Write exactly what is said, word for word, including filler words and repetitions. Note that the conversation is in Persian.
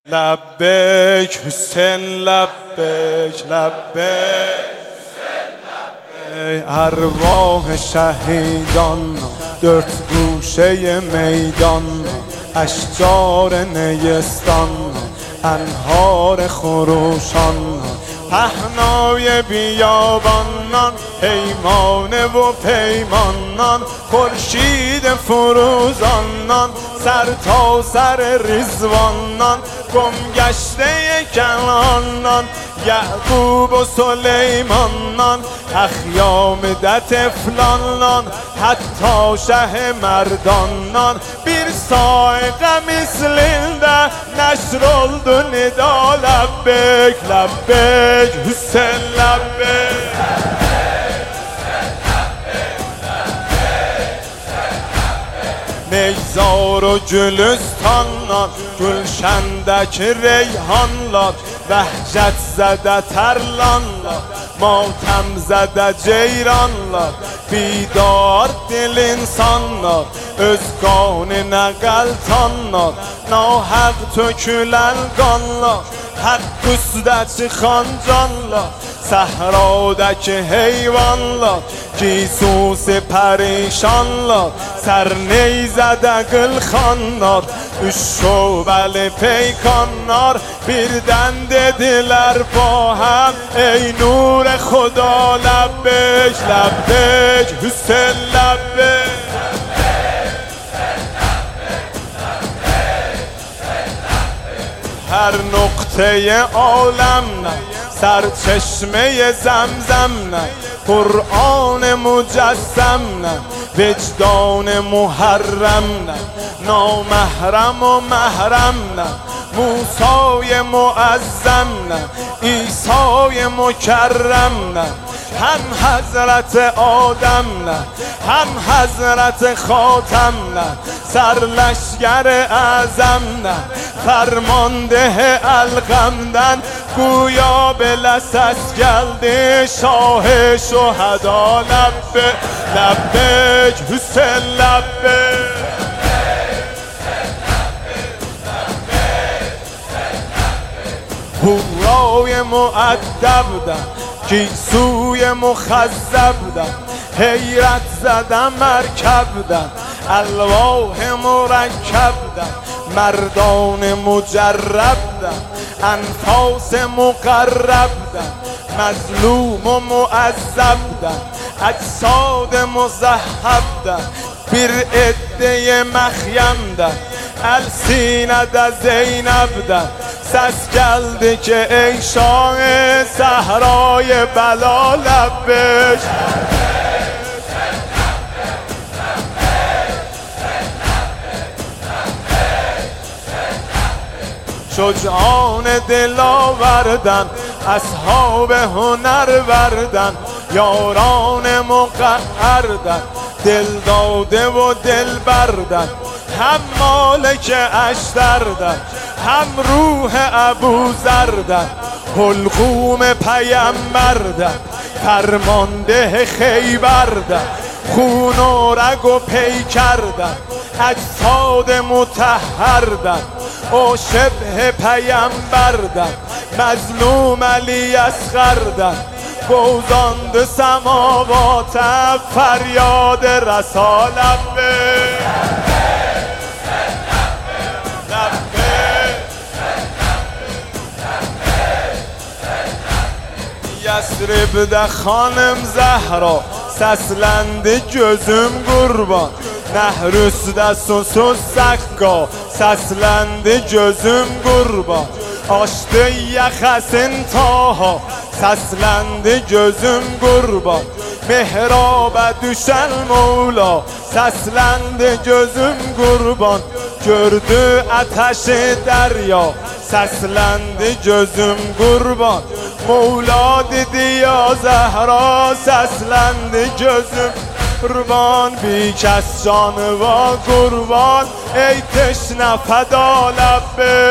لبیک حسین لبیک لبیک ارواح شهیدان dört گوشه میدان اشجار نیستان انهار خروشان پهنای بیابانان پیمانه و پیمانان خورشید فروزانان سر تا سر رضوانان گمگشته کنانان یعقوب و سلیمانان اخیام ده طفلانان حتی شه مردانان bir saygı mislinde neşroldu nida lebbek lebbek Hüseyin lebbek Neyzar و گلستانان گلشندکی ریحانlar وحشت زده ترلانlar ماتم زده ceyranlar بیدار دل insanlar özkanına qaltanlar nahaق tökülen qanlar haqq üstə çıxan canlar səhradakı heyvanlar gisusi pərişanlar sərneyzədə qılxanlar üç şöbəli peykanlar birdən dedilər ba həm ey nur xuda ləbbek ləbbek Hüseyin ləbbek هر نقطه عالم نه سرچشمه زمزم نه قرآن مجسم نه وجدان محرم نه نامحرم و محرم نه موسای معظم نه عیسای مکرم نه هم حضرت آدم نه هم حضرت خاتم نه سرلشگر اعظم نه فرمانده الغمدن گویا به لسس geldi شاه شهدا لبه لبک حسین لبه هورای مؤدبدن گیسوی مخذبدن حیرت زدن مرکبدن الواح مرکبدن مردان مجربدن انفاس مقربدن مظلوم و معذبدن اجساد مذهبدن bir عده مخیمدن السینه زینبدن ses geldi ki ey şah-ı sahrayı bela lebbek شجعان دلاوردن اصحاب هنر وردن یاران مقهردن دل داده و دل بردن هم مالک اشتردن هم روح ابو زردن حلقوم پیمبردن فرمانده خیبردن خون و رگ و پیکردن اجساد مطهردن او شبه پیمبردن مظلوم علی اصغردن گوزاند سماوات فریاد رسالت به Yəsribdə xanım Zəhra səsləndi gözüm qurban Nəhrüsdə susuz səqqa səsləndi gözüm qurban Açdı yaxəsin taha səsləndi gözüm qurban Mehrabə düşən Mevla səsləndi gözüm qurban Gördü ətəşi dərya səsləndi gözüm qurban Mevla dedi ya Zəhra səsləndi gözüm qurban Bir kəs canıva qurban ey teşnə fəda ləbbek